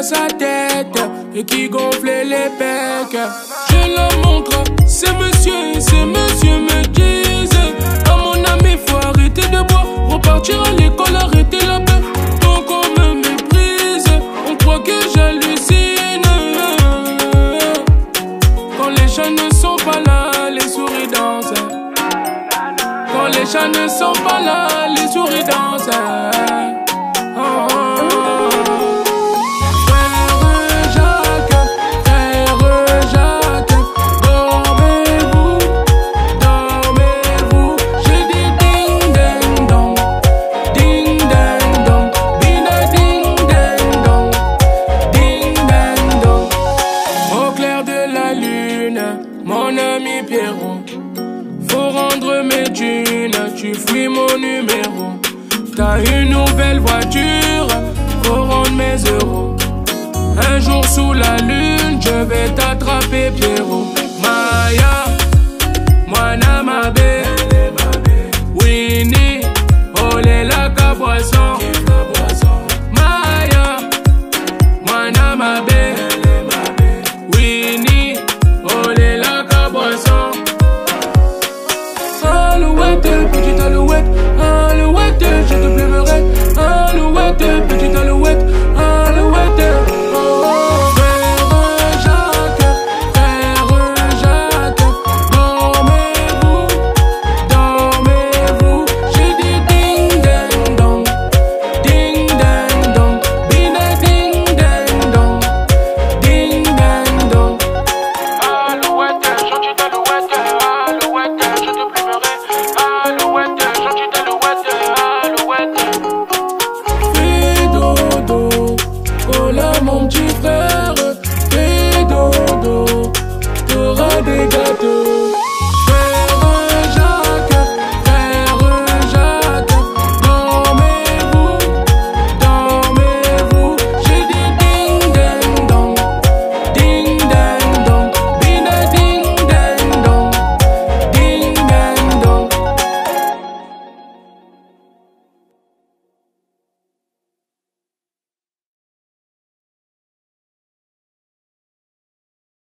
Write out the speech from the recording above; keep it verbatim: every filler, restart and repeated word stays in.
sa tête et qui gonflait les pecs. Je la montre, c'est monsieur, c'est monsieur me disent. À mon ami, faut arrêter de boire, repartir à l'école, arrêter la peur. Donc on me méprise, on croit que j'hallucine. Quand les chats ne sont pas là, les souris dansent. Quand les chats ne sont pas là, les souris dansent. Oh, oh, oh. Frère Jacques, frère Jacques, dormez-vous, dormez-vous. J'ai dit ding ding dong, ding ding dong, bina ding ding dong, ding ding dong. Au clair de la lune, mon ami Pierrot, faut rendre mes thunes, tu fuis mon numéro. T'as une nouvelle voiture, faut rendre mes euros. Un jour sous la lune, je vais t'attraper Pierrot.